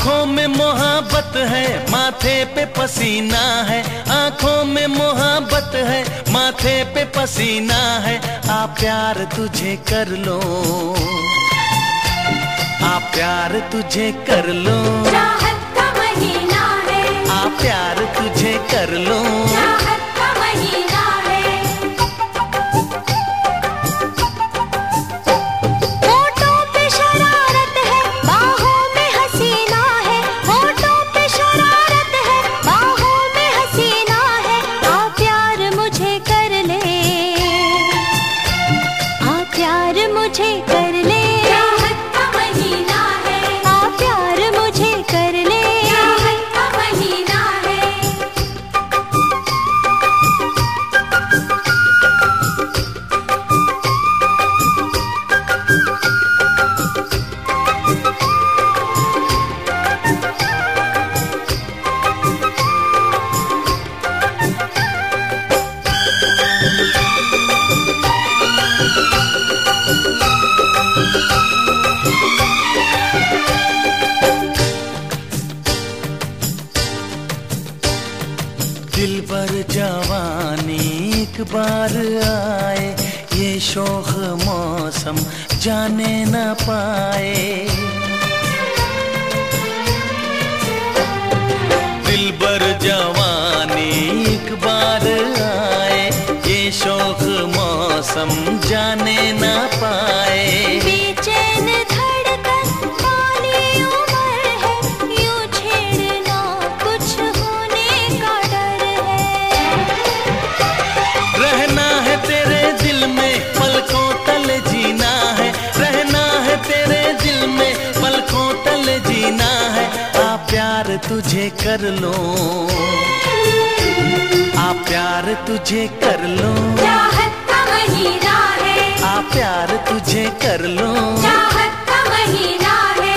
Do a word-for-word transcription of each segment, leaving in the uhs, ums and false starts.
आँखों में मोहब्बत है, माथे पे पसीना है। आँखों में मोहब्बत है, माथे पे पसीना है। आ प्यार तुझे कर लो, आ प्यार तुझे कर लो। चाहत का महीना है, आ प्यार तुझे कर लो। चाहत का महीना है। होठों पे शरारत है, बाहों में हसीना है। होठों पे शरारत है, बाहों में हसीना है। आ प्यार मुझे कर ले, आ प्यार मुझे कर ले। चाहत का महीना है, आ प्यार मुझे कर ले। चाहत का महीना है। दिल पर जवानी एक बार आए, ये शोख मौसम जाने न पाए। दिल पर जवानी एक बार आए, ये शोख मौसम जाने न पाए। बेचैन धड़कन वाली उम्र है, यूं छेड़ना कुछ होने का डर है। रहना है तेरे दिल में पलकों तले जीना है। रहना है तेरे दिल में पलकों तले जीना है। आ प्यार तुझे कर लो, आ प्यार तुझे कर लो। चाहत का महीना है, आ प्यार तुझे कर लो। चाहत का महीना है।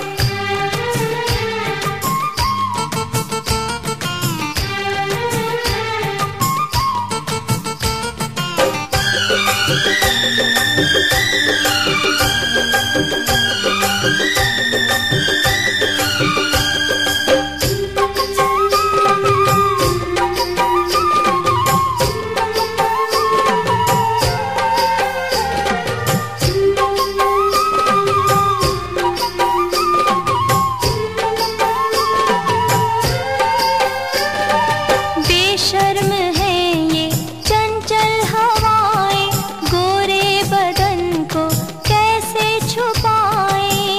बेशर्म है ये चंचल हवाएं, गोरे बदन को कैसे छुपाएं।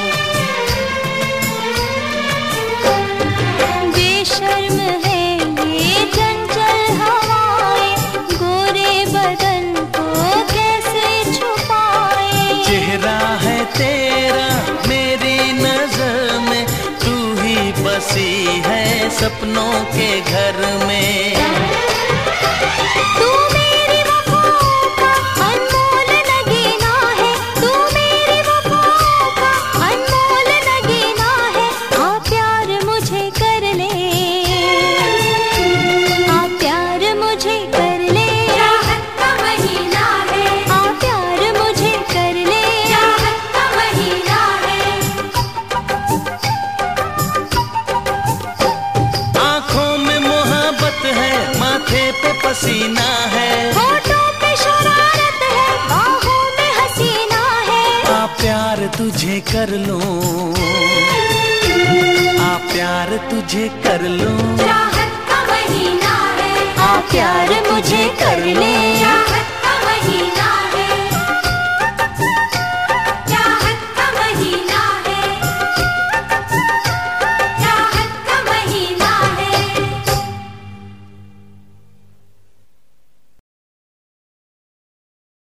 बेशर्म है ये चंचल हवाएं, गोरे बदन को कैसे छुपाएं। चेहरा है तेरा मेरी नजर में, तू ही बसी है सपनों के घर में। तू मेरी वफाओं का अनमोल नगीना है, तू मेरी वफाओं का अनमोल नगीना है। आ प्यार मुझे कर ले, आ प्यार मुझे कर ले। चाहत का महीना है, आ प्यार मुझे कर ले। चाहत का महीना है। आँखों में मोहब्बत है, माथे पे पसीना है। होठों पे शरारत है, बाहों में हसीना है। आ प्यार तुझे कर लो, आ प्यार तुझे कर लो। चाहत का महीना है, आ प्यार मुझे कर ले। चाहत का महीना